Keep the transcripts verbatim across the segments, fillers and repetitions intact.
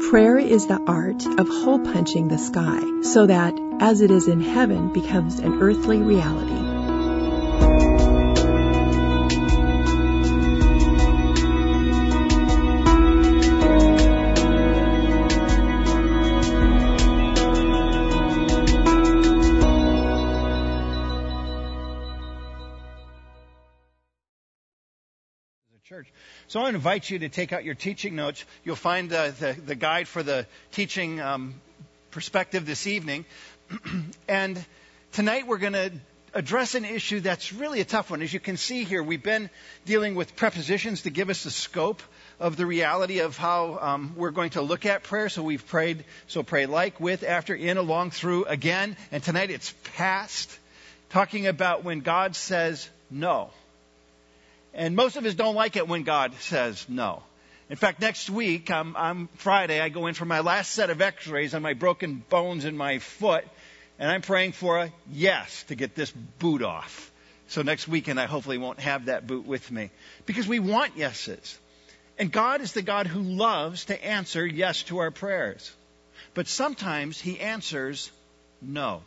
Prayer is the art of hole punching the sky so that, as it is in heaven, becomes an earthly reality. Church. So I want to invite you to take out your teaching notes. You'll find uh, the, the guide for the teaching um, perspective this evening. And tonight we're going to address an issue that's really a tough one. As you can see here, we've been dealing with prepositions to give us the scope of the reality of how um, we're going to look at prayer. So we've prayed, so pray like, with, after, in, along, through, again. And tonight it's past, talking about when God says no. And most of us don't like it when God says no. In fact, next week, um, I'm Friday, I go in for my last set of x-rays on my broken bones in my foot, and I'm praying for a yes to get this boot off. So next weekend, I hopefully won't have that boot with me. Because we want yeses. And God is the God who loves to answer yes to our prayers. But sometimes He answers no.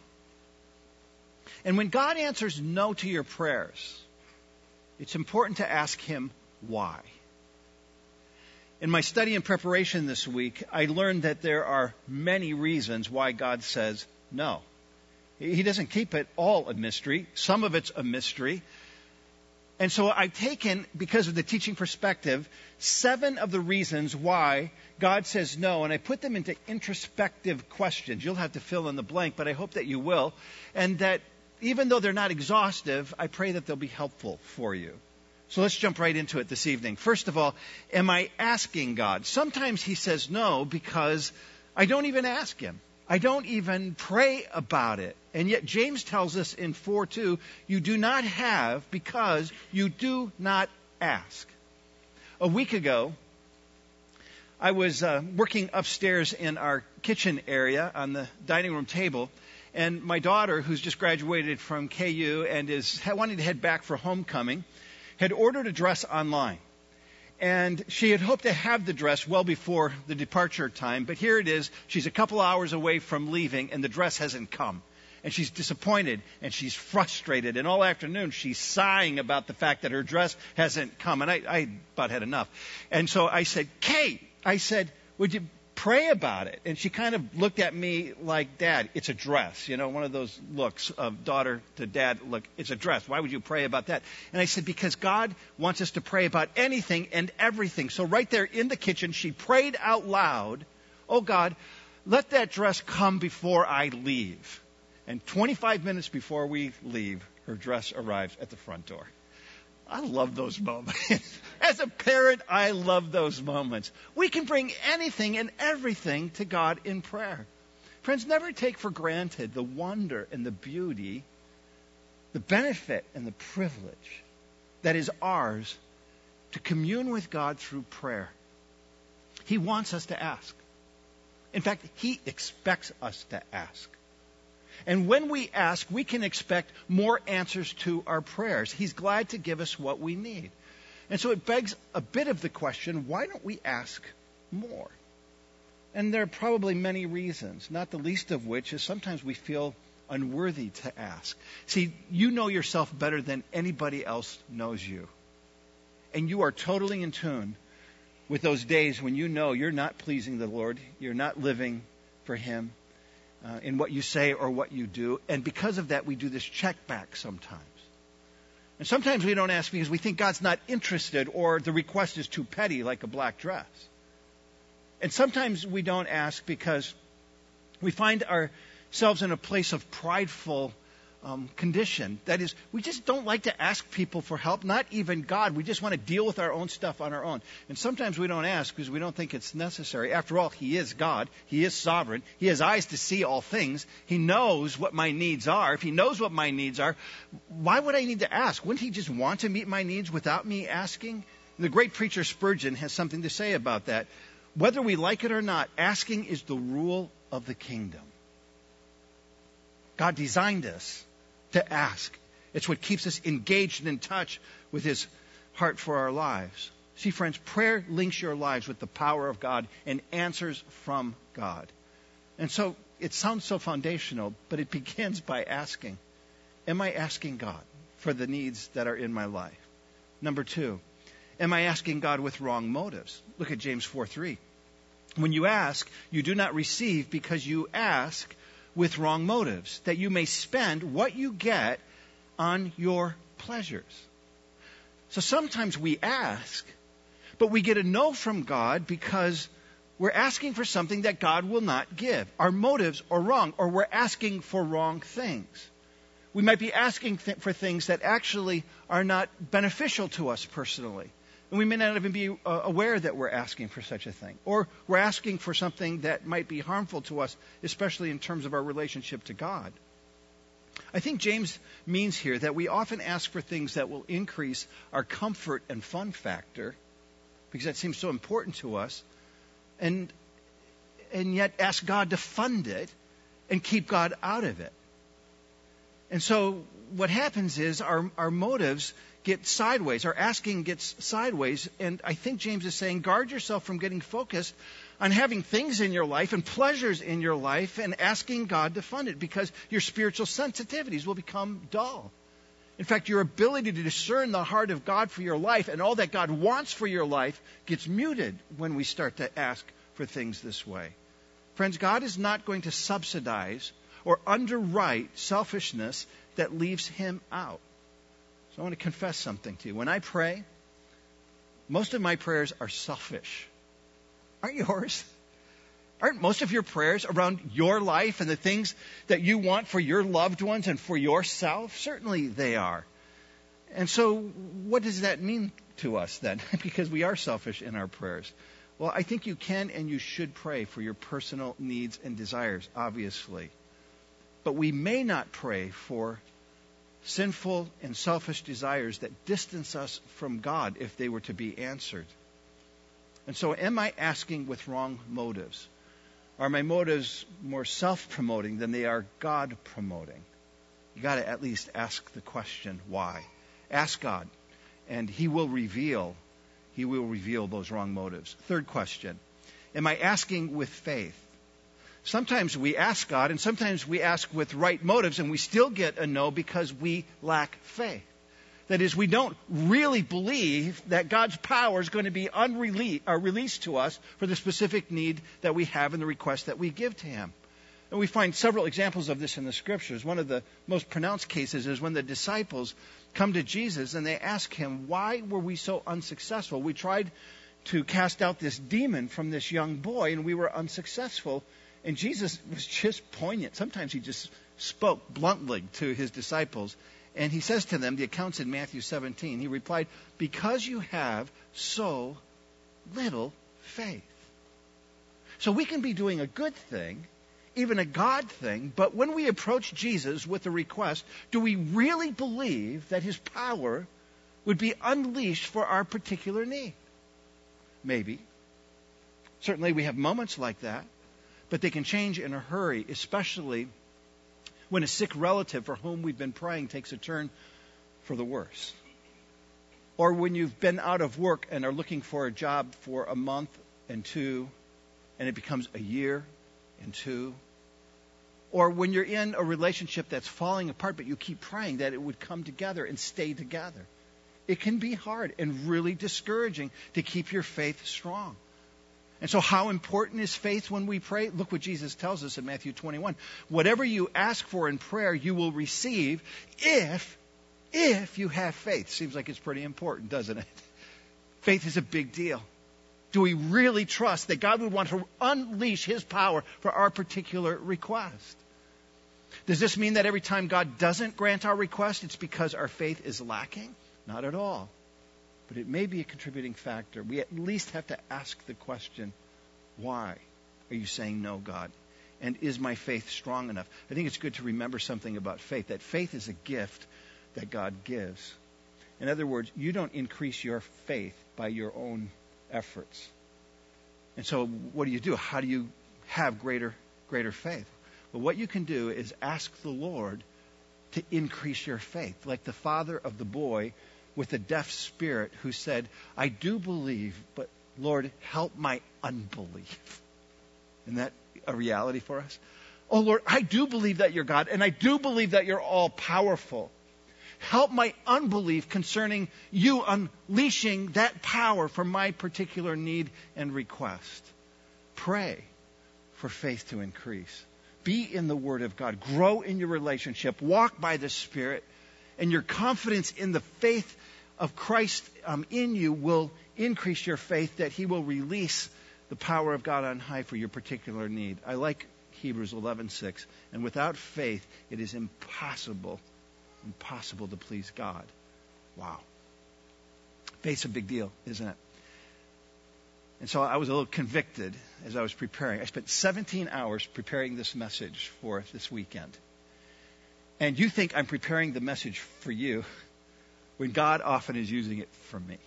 And when God answers no to your prayers, it's important to ask Him why. In my study and preparation this week, I learned that there are many reasons why God says no. He doesn't keep it all a mystery. Some of it's a mystery. And so I've taken, because of the teaching perspective, seven of the reasons why God says no, and I put them into introspective questions. You'll have to fill in the blank, but I hope that you will. And that even though they're not exhaustive, I pray that they'll be helpful for you. So let's jump right into it this evening. First of all, am I asking God? Sometimes He says no because I don't even ask Him. I don't even pray about it. And yet James tells us in four two, you do not have because you do not ask. A week ago, I was uh, working upstairs in our kitchen area on the dining room table. And my daughter, who's just graduated from K U and is wanting to head back for homecoming, had ordered a dress online. And she had hoped to have the dress well before the departure time. But here it is. She's a couple hours away from leaving, and the dress hasn't come. And she's disappointed, and she's frustrated. And all afternoon, she's sighing about the fact that her dress hasn't come. And I, I about had enough. And so I said, Kate, I said, would you pray about it? And she kind of looked at me like, Dad, it's a dress. You know, one of those looks of daughter to dad, look, it's a dress. Why would you pray about that? And I said, because God wants us to pray about anything and everything. So right there in the kitchen, she prayed out loud, oh God, let that dress come before I leave. And twenty-five minutes before we leave, her dress arrives at the front door. I love those moments. As a parent, I love those moments. We can bring anything and everything to God in prayer. Friends, never take for granted the wonder and the beauty, the benefit and the privilege that is ours to commune with God through prayer. He wants us to ask. In fact, He expects us to ask. And when we ask, we can expect more answers to our prayers. He's glad to give us what we need. And so it begs a bit of the question, why don't we ask more? And there are probably many reasons, not the least of which is sometimes we feel unworthy to ask. See, you know yourself better than anybody else knows you. And you are totally in tune with those days when you know you're not pleasing the Lord, you're not living for Him. Uh, in what you say or what you do. And because of that, we do this check back sometimes. And sometimes we don't ask because we think God's not interested or the request is too petty, like a black dress. And sometimes we don't ask because we find ourselves in a place of prideful um, condition. That is, we just don't like to ask people for help, not even God. We just want to deal with our own stuff on our own. And sometimes we don't ask because we don't think it's necessary. After all, He is God. He is sovereign. He has eyes to see all things. He knows what my needs are. If He knows what my needs are, why would I need to ask? Wouldn't He just want to meet my needs without me asking? The great preacher Spurgeon has something to say about that. Whether we like it or not, asking is the rule of the kingdom. God designed us to ask. It's what keeps us engaged and in touch with His heart for our lives. See, friends, prayer links your lives with the power of God and answers from God. And so it sounds so foundational, but it begins by asking, am I asking God for the needs that are in my life? Number two, am I asking God with wrong motives? Look at James four three. When you ask, you do not receive because you ask with wrong motives, that you may spend what you get on your pleasures. So sometimes we ask, but we get a no from God because we're asking for something that God will not give. Our motives are wrong, or we're asking for wrong things. We might be asking th- for things that actually are not beneficial to us personally. And we may not even be uh, aware that we're asking for such a thing. Or we're asking for something that might be harmful to us, especially in terms of our relationship to God. I think James means here that we often ask for things that will increase our comfort and fun factor, because that seems so important to us, and and yet ask God to fund it and keep God out of it. And so what happens is our, our motives get sideways, our asking gets sideways, and I think James is saying guard yourself from getting focused on having things in your life and pleasures in your life and asking God to fund it, because your spiritual sensitivities will become dull. In fact, your ability to discern the heart of God for your life and all that God wants for your life gets muted when we start to ask for things this way. Friends, God is not going to subsidize or underwrite selfishness that leaves him out. So I want to confess something to you. When I pray, most of my prayers are selfish. Aren't yours? Aren't most of your prayers around your life and the things that you want for your loved ones and for yourself? Certainly they are. And so what does that mean to us then? Because we are selfish in our prayers. Well, I think you can and you should pray for your personal needs and desires, obviously. But we may not pray for sinful and selfish desires that distance us from God if they were to be answered. And so am I asking with wrong motives? Are my motives more self-promoting than they are God-promoting? You got to at least ask the question, why? Ask God, and he will reveal, he will reveal those wrong motives. Third question, am I asking with faith? Sometimes we ask God, and sometimes we ask with right motives, and we still get a no because we lack faith. That is, we don't really believe that God's power is going to be unrele- uh, released to us for the specific need that we have and the request that we give to him. And we find several examples of this in the Scriptures. One of the most pronounced cases is when the disciples come to Jesus and they ask him, why were we so unsuccessful? We tried to cast out this demon from this young boy, and we were unsuccessful. And Jesus was just poignant. Sometimes he just spoke bluntly to his disciples. And he says to them, the account's in Matthew seventeen, he replied, because you have so little faith. So we can be doing a good thing, even a God thing, but when we approach Jesus with a request, do we really believe that his power would be unleashed for our particular need? Maybe. Certainly we have moments like that, but they can change in a hurry, especially when a sick relative for whom we've been praying takes a turn for the worse. Or when you've been out of work and are looking for a job for a month and two, and it becomes a year and two. Or when you're in a relationship that's falling apart, but you keep praying that it would come together and stay together. It can be hard and really discouraging to keep your faith strong. And so how important is faith when we pray? Look what Jesus tells us in Matthew twenty-one. Whatever you ask for in prayer, you will receive if, if you have faith. Seems like it's pretty important, doesn't it? Faith is a big deal. Do we really trust that God would want to unleash his power for our particular request? Does this mean that every time God doesn't grant our request, it's because our faith is lacking? Not at all. But it may be a contributing factor. We at least have to ask the question, why are you saying no, God? And is my faith strong enough? I think it's good to remember something about faith, that faith is a gift that God gives. In other words, you don't increase your faith by your own efforts. And so what do you do? How do you have greater, greater faith? Well, what you can do is ask the Lord to increase your faith, like the father of the boy with a deaf spirit who said, I do believe, but Lord, help my unbelief. Isn't that a reality for us? Oh Lord, I do believe that you're God, and I do believe that you're all powerful. Help my unbelief concerning you unleashing that power for my particular need and request. Pray for faith to increase. Be in the Word of God. Grow in your relationship. Walk by the Spirit. And your confidence in the faith of Christ um, in you will increase your faith that He will release the power of God on high for your particular need. I like Hebrews eleven six. And without faith, it is impossible, impossible to please God. Wow. Faith's a big deal, isn't it? And so I was a little convicted as I was preparing. I spent seventeen hours preparing this message for this weekend. And you think I'm preparing the message for you when God often is using it for me.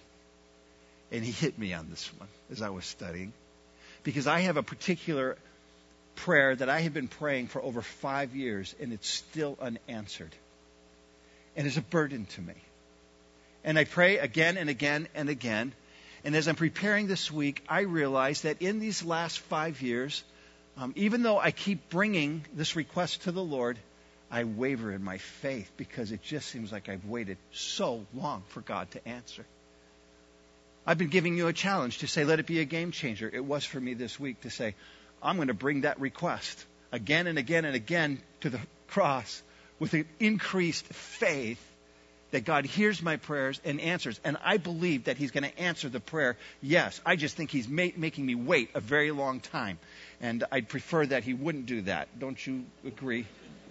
And He hit me on this one as I was studying. Because I have a particular prayer that I have been praying for over five years, and it's still unanswered. And it's a burden to me. And I pray again and again and again. And as I'm preparing this week, I realize that in these last five years, um, even though I keep bringing this request to the Lord, I waver in my faith because it just seems like I've waited so long for God to answer. I've been giving you a challenge to say, let it be a game changer. It was for me this week to say, I'm going to bring that request again and again and again to the cross with an increased faith that God hears my prayers and answers. And I believe that He's going to answer the prayer. Yes, I just think He's ma- making me wait a very long time. And I'd prefer that He wouldn't do that. Don't you agree?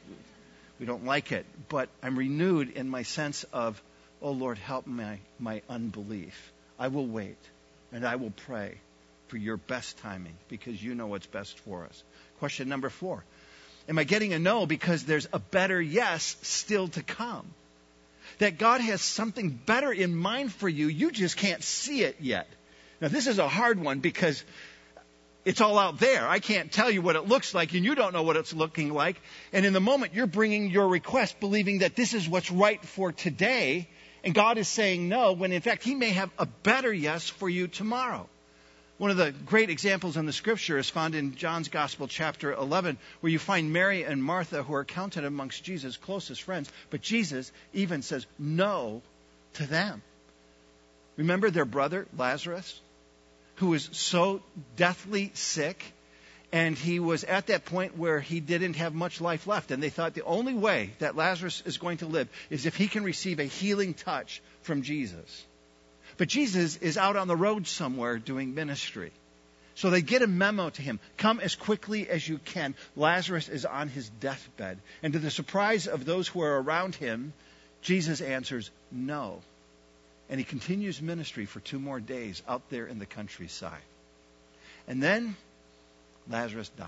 We don't like it. But I'm renewed in my sense of, oh Lord, help my, my unbelief. I will wait and I will pray for your best timing because you know what's best for us. Question number four. Am I getting a no because there's a better yes still to come? That God has something better in mind for you. You just can't see it yet. Now, this is a hard one because it's all out there. I can't tell you what it looks like, and you don't know what it's looking like. And in the moment, you're bringing your request, believing that this is what's right for today, and God is saying no, when in fact, He may have a better yes for you tomorrow. One of the great examples in the Scripture is found in John's Gospel, chapter eleven, where you find Mary and Martha, who are counted amongst Jesus' closest friends. But Jesus even says no to them. Remember their brother, Lazarus, who was so deathly sick, and he was at that point where he didn't have much life left. And they thought the only way that Lazarus is going to live is if he can receive a healing touch from Jesus. But Jesus is out on the road somewhere doing ministry. So they get a memo to him. Come as quickly as you can. Lazarus is on his deathbed. And to the surprise of those who are around him, Jesus answers no. And he continues ministry for two more days out there in the countryside. And then Lazarus dies.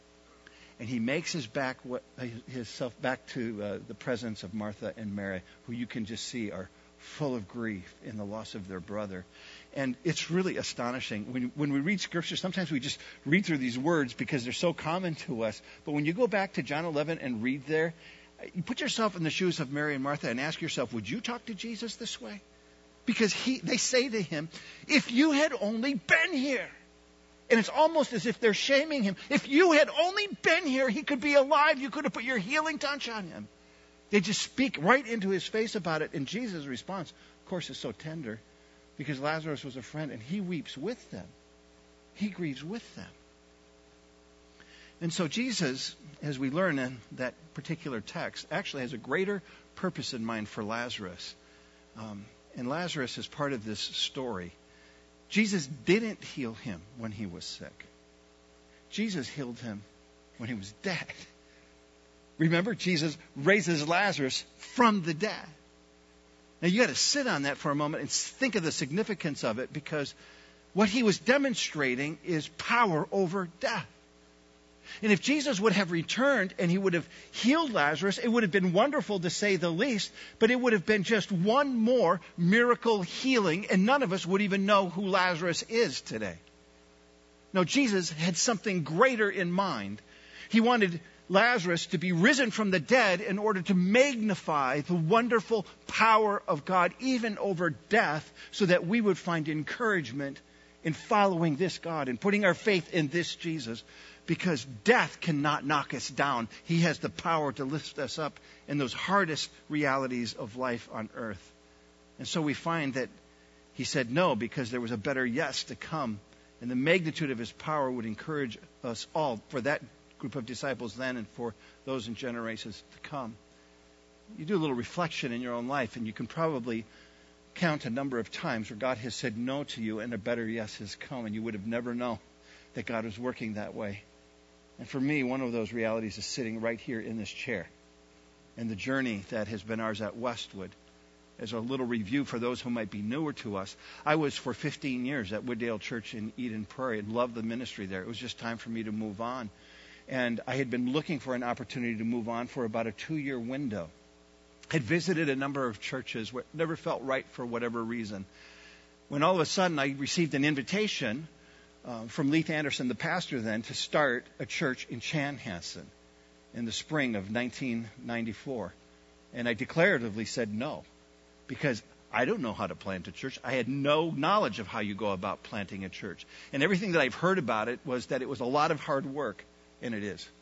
And he makes his back, himself back to uh, the presence of Martha and Mary, who you can just see are full of grief in the loss of their brother. And it's really astonishing. When, when we read Scripture, sometimes we just read through these words because they're so common to us. But when you go back to John eleven and read there, you put yourself in the shoes of Mary and Martha and ask yourself, would you talk to Jesus this way? Because he, they say to him, if you had only been here. And it's almost as if they're shaming him. If you had only been here, he could be alive. You could have put your healing touch on him. They just speak right into his face about it. And Jesus' response, of course, is so tender because Lazarus was a friend and he weeps with them. He grieves with them. And so Jesus, as we learn in that particular text, actually has a greater purpose in mind for Lazarus. Um, and Lazarus is part of this story. Jesus didn't heal him when he was sick. Jesus healed him when he was dead. Remember, Jesus raises Lazarus from the dead. Now, you got to sit on that for a moment and think of the significance of it, because what he was demonstrating is power over death. And if Jesus would have returned and he would have healed Lazarus, it would have been wonderful to say the least, but it would have been just one more miracle healing, and none of us would even know who Lazarus is today. No, Jesus had something greater in mind. He wanted Lazarus to be risen from the dead in order to magnify the wonderful power of God even over death, so that we would find encouragement in following this God and putting our faith in this Jesus, because death cannot knock us down. He has the power to lift us up in those hardest realities of life on earth. And so we find that he said no because there was a better yes to come, and the magnitude of his power would encourage us all, for that group of disciples then and for those in generations to come. You do a little reflection in your own life, and you can probably count a number of times where God has said no to you and a better yes has come, and you would have never known that God was working that way. And for me, one of those realities is sitting right here in this chair, and the journey that has been ours at Westwood. As a little review for those who might be newer to us, I was for fifteen years at Wooddale Church in Eden Prairie and loved the ministry there. It was just time for me to move on. And I had been looking for an opportunity to move on for about a two-year window. Had visited a number of churches where it never felt right for whatever reason. When all of a sudden I received an invitation uh, from Leith Anderson, the pastor then, to start a church in Chanhassen in the spring of nineteen ninety-four. And I declaratively said no, because I don't know how to plant a church. I had no knowledge of how you go about planting a church. And everything that I've heard about it was that it was a lot of hard work. And it is.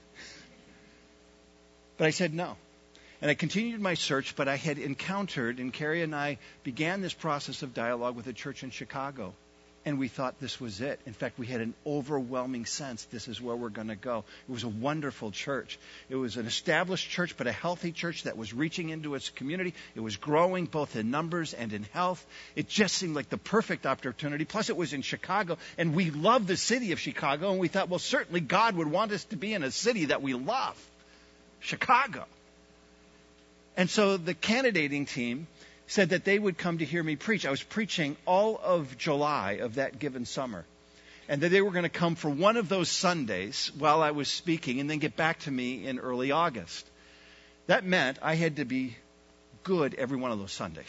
But I said no. And I continued my search, but I had encountered, and Carrie and I began this process of dialogue with a church in Chicago. And we thought this was it. In fact, we had an overwhelming sense this is where we're going to go. It was a wonderful church. It was an established church, but a healthy church that was reaching into its community. It was growing both in numbers and in health. It just seemed like the perfect opportunity. Plus, it was in Chicago, and we loved the city of Chicago, and we thought, well, certainly God would want us to be in a city that we love, Chicago. And so the candidating team said that they would come to hear me preach. I was preaching all of July of that given summer, and that they were going to come for one of those Sundays while I was speaking and then get back to me in early August. That meant I had to be good every one of those Sundays.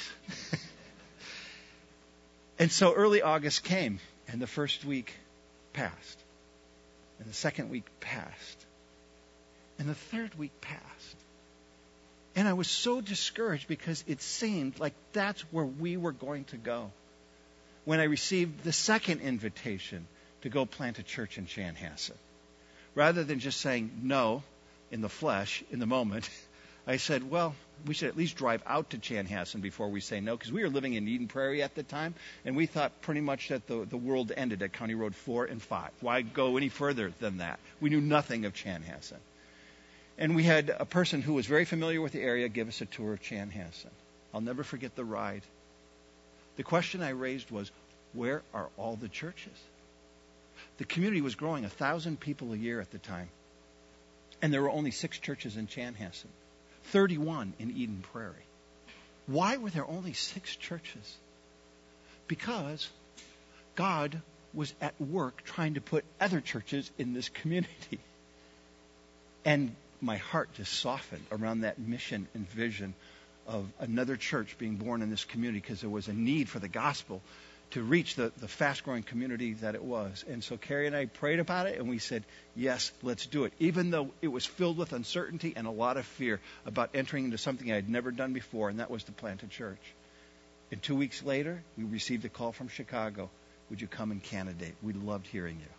And so early August came, and the first week passed, and the second week passed, and the third week passed. And I was so discouraged because it seemed like that's where we were going to go, when I received the second invitation to go plant a church in Chanhassen. Rather than just saying no in the flesh, in the moment, I said, well, we should at least drive out to Chanhassen before we say no, because we were living in Eden Prairie at the time, and we thought pretty much that the, the world ended at County Road four and five. Why go any further than that? We knew nothing of Chanhassen. And we had a person who was very familiar with the area give us a tour of Chanhassen. I'll never forget the ride. The question I raised was, where are all the churches? The community was growing a thousand people a year at the time. And there were only six churches in Chanhassen, thirty-one in Eden Prairie. Why were there only six churches? Because God was at work trying to put other churches in this community. And my heart just softened around that mission and vision of another church being born in this community, because there was a need for the gospel to reach the, the fast-growing community that it was. And so Carrie and I prayed about it, and we said, yes, let's do it, even though it was filled with uncertainty and a lot of fear about entering into something I had never done before, and that was to plant a church. And two weeks later, we received a call from Chicago. Would you come and candidate? We loved hearing you.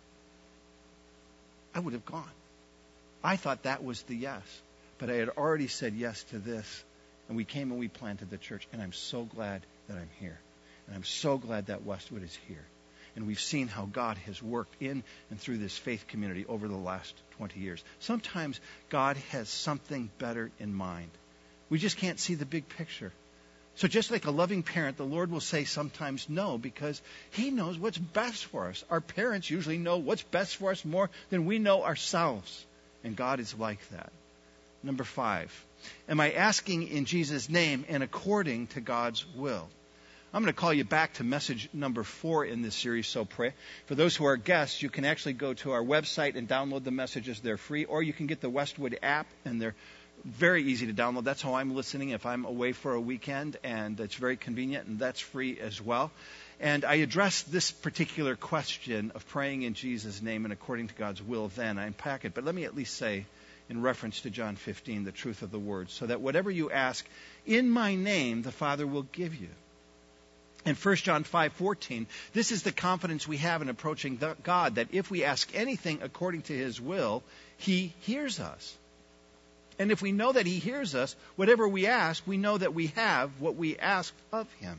I would have gone. I thought that was the yes. But I had already said yes to this. And we came and we planted the church. And I'm so glad that I'm here. And I'm so glad that Westwood is here. And we've seen how God has worked in and through this faith community over the last twenty years. Sometimes God has something better in mind. We just can't see the big picture. So just like a loving parent, the Lord will say sometimes no, because He knows what's best for us. Our parents usually know what's best for us more than we know ourselves. And God is like that. Number five, am I asking in Jesus' name and according to God's will? I'm going to call you back to message number four in this series, So Pray. For those who are guests, you can actually go to our website and download the messages. They're free. Or you can get the Westwood app, and they're very easy to download. That's how I'm listening if I'm away for a weekend, and it's very convenient, and that's free as well. And I addressed this particular question of praying in Jesus' name and according to God's will then. I unpack it. But let me at least say, in reference to John fifteen, the truth of the word, so that whatever you ask in my name, the Father will give you. In First John five fourteen, this is the confidence we have in approaching God, that if we ask anything according to his will, he hears us. And if we know that he hears us, whatever we ask, we know that we have what we ask of him.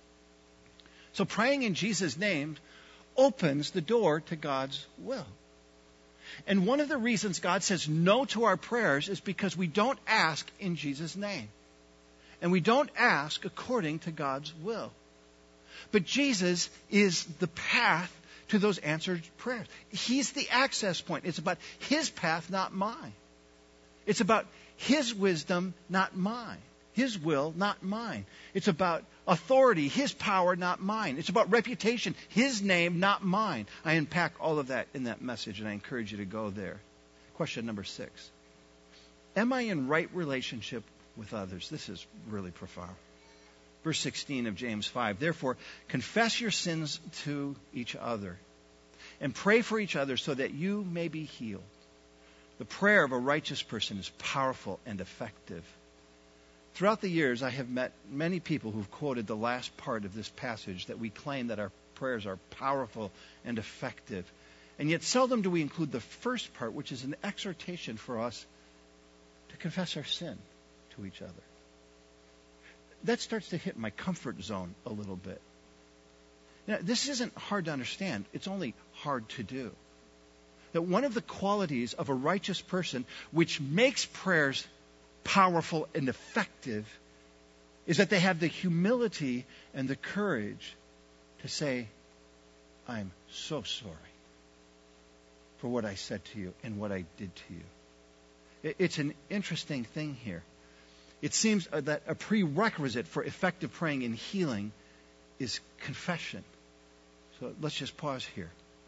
So praying in Jesus' name opens the door to God's will. And one of the reasons God says no to our prayers is because we don't ask in Jesus' name. And we don't ask according to God's will. But Jesus is the path to those answered prayers. He's the access point. It's about his path, not mine. It's about his wisdom, not mine. His will, not mine. It's about authority, his power, not mine. It's about reputation, his name, not mine. I unpack all of that in that message, and I encourage you to go there. Question number six. Am I in right relationship with others? This is really profound. Verse sixteen of James five. Therefore, confess your sins to each other and pray for each other so that you may be healed. The prayer of a righteous person is powerful and effective. Throughout the years, I have met many people who've quoted the last part of this passage, that we claim that our prayers are powerful and effective. And yet seldom do we include the first part, which is an exhortation for us to confess our sin to each other. That starts to hit my comfort zone a little bit. Now, this isn't hard to understand. It's only hard to do. That one of the qualities of a righteous person which makes prayers powerful and effective is that they have the humility and the courage to say, I'm so sorry for what I said to you and what I did to you. It's an interesting thing here. It seems that a prerequisite for effective praying and healing is confession. So let's just pause here.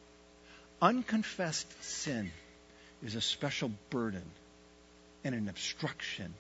Unconfessed sin is a special burden and an obstruction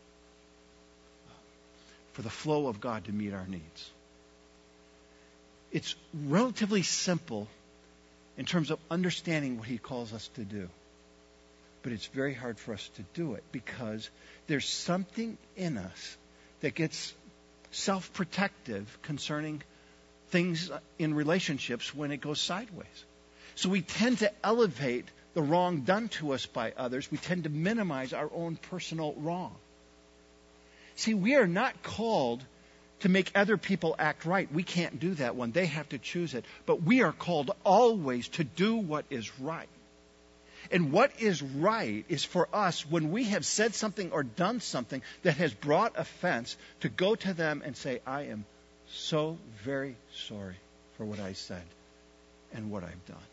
for the flow of God to meet our needs. It's relatively simple in terms of understanding what he calls us to do. But it's very hard for us to do it because there's something in us that gets self-protective concerning things in relationships when it goes sideways. So we tend to elevate the wrong done to us by others. We tend to minimize our own personal wrong. See, we are not called to make other people act right. We can't do that one. They have to choose it. But we are called always to do what is right. And what is right is for us, when we have said something or done something that has brought offense, to go to them and say, I am so very sorry for what I said and what I've done.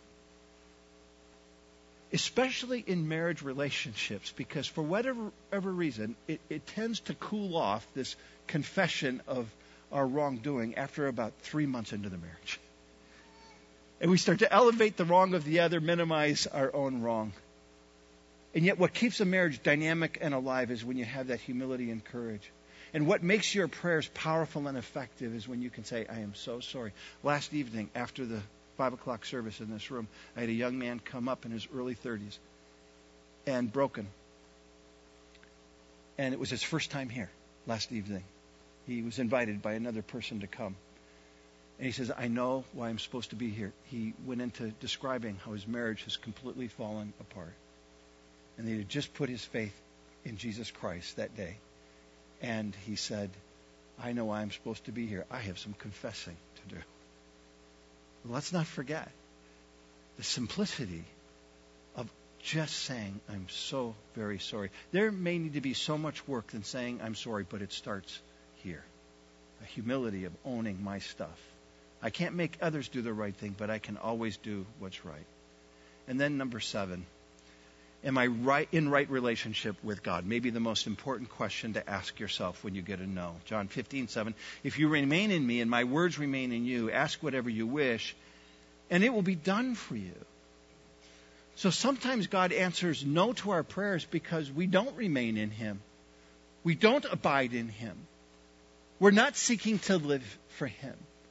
Especially in marriage relationships, because for whatever, whatever reason, it, it tends to cool off, this confession of our wrongdoing, after about three months into the marriage. And we start to elevate the wrong of the other, minimize our own wrong. And yet what keeps a marriage dynamic and alive is when you have that humility and courage. And what makes your prayers powerful and effective is when you can say, I am so sorry. Last evening, after the five o'clock service in this room, I had a young man come up in his early thirties and broken. And it was his first time here last evening. He was invited by another person to come. And he says, I know why I'm supposed to be here. He went into describing how his marriage has completely fallen apart. And he had just put his faith in Jesus Christ that day. And he said, I know why I'm supposed to be here. I have some confessing to do. Let's not forget the simplicity of just saying, I'm so very sorry. There may need to be so much work than saying, I'm sorry, but it starts here. A humility of owning my stuff. I can't make others do the right thing, but I can always do what's right. And then number seven, am I right in right relationship with God? Maybe the most important question to ask yourself when you get a no. John fifteen seven, if you remain in me and my words remain in you, ask whatever you wish, and it will be done for you. So sometimes God answers no to our prayers because we don't remain in him. We don't abide in him. We're not seeking to live for him.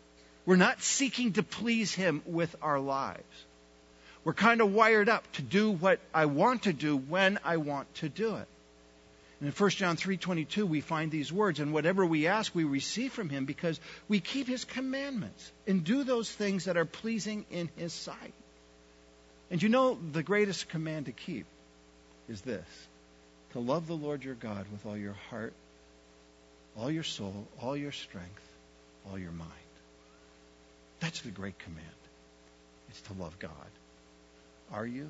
We're not seeking to please Him with our lives. We're kind of wired up to do what I want to do when I want to do it. And in First John three twenty-two, we find these words, and whatever we ask, we receive from Him because we keep His commandments and do those things that are pleasing in His sight. And you know, the greatest command to keep is this: to love the Lord your God with all your heart, all your soul, all your strength, all your mind. That's the great command. It's to love God. Are you?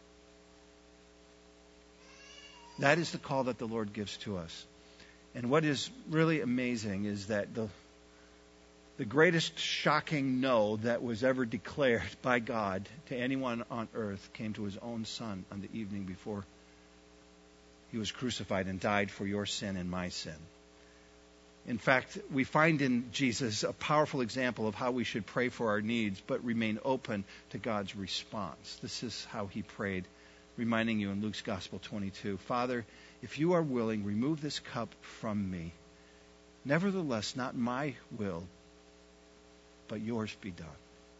That is the call that the Lord gives to us. And what is really amazing is that the, the greatest shocking no that was ever declared by God to anyone on earth came to His own Son on the evening before He was crucified and died for your sin and my sin. In fact, we find in Jesus a powerful example of how we should pray for our needs, but remain open to God's response. This is how He prayed, reminding you in Luke's Gospel twenty-two, Father, if you are willing, remove this cup from me. Nevertheless, not my will, but yours be done.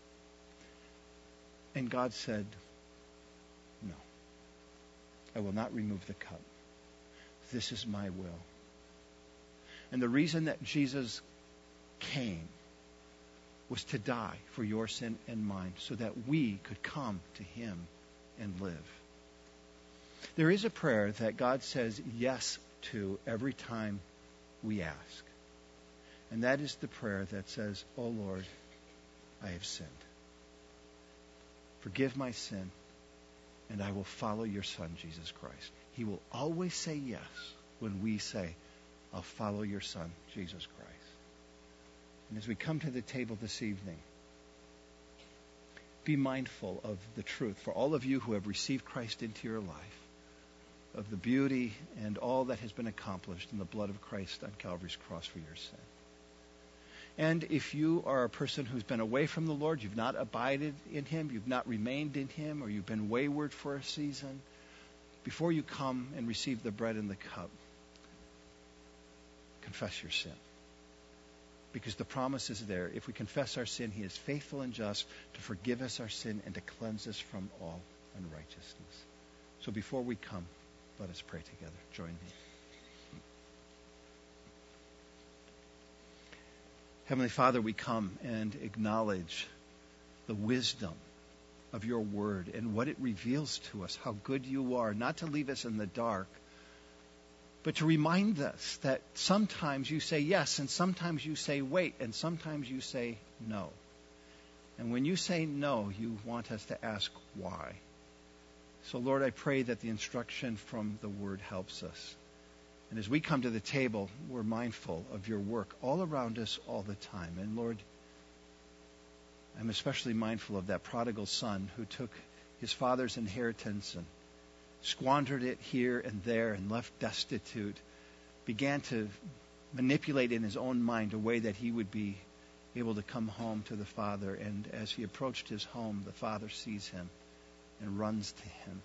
And God said, no, I will not remove the cup. This is my will. And the reason that Jesus came was to die for your sin and mine so that we could come to Him and live. There is a prayer that God says yes to every time we ask. And that is the prayer that says, Oh Lord, I have sinned. Forgive my sin, and I will follow your Son, Jesus Christ. He will always say yes when we say, I'll follow your Son, Jesus Christ. And as we come to the table this evening, be mindful of the truth. For all of you who have received Christ into your life, of the beauty and all that has been accomplished in the blood of Christ on Calvary's cross for your sin. And if you are a person who's been away from the Lord, you've not abided in Him, you've not remained in Him, or you've been wayward for a season, before you come and receive the bread and the cup, confess your sin. Because the promise is there. If we confess our sin, He is faithful and just to forgive us our sin and to cleanse us from all unrighteousness. So before we come, let us pray together. Join me. Heavenly Father, we come and acknowledge the wisdom of your word and what it reveals to us, how good you are, not to leave us in the dark, but to remind us that sometimes you say yes, and sometimes you say wait, and sometimes you say no. And when you say no, you want us to ask why. So, Lord, I pray that the instruction from the Word helps us. And as we come to the table, we're mindful of your work all around us all the time. And, Lord, I'm especially mindful of that prodigal son who took his father's inheritance and squandered it here and there and left destitute, began to manipulate in his own mind a way that he would be able to come home to the Father. And as he approached his home, the Father sees him and runs to him.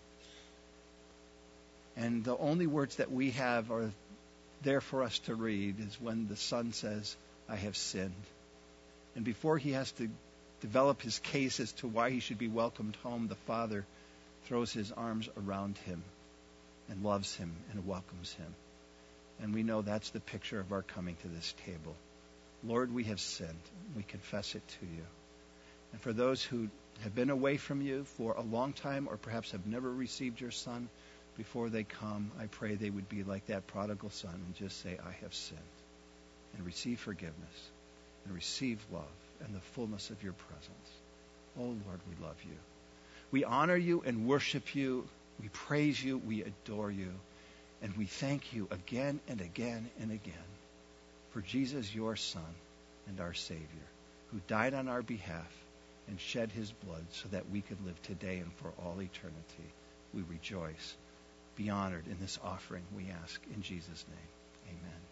And the only words that we have are there for us to read is when the son says, I have sinned. And before he has to develop his case as to why he should be welcomed home, the Father throws his arms around him and loves him and welcomes him. And we know that's the picture of our coming to this table. Lord, we have sinned. We confess it to you. And for those who have been away from you for a long time or perhaps have never received your Son, before they come, I pray they would be like that prodigal son and just say, I have sinned, and receive forgiveness and receive love and the fullness of your presence. Oh, Lord, we love you. We honor you and worship you. We praise you. We adore you. And we thank you again and again and again for Jesus, your Son and our Savior, who died on our behalf and shed his blood so that we could live today and for all eternity. We rejoice. Be honored in this offering, we ask in Jesus' name. Amen.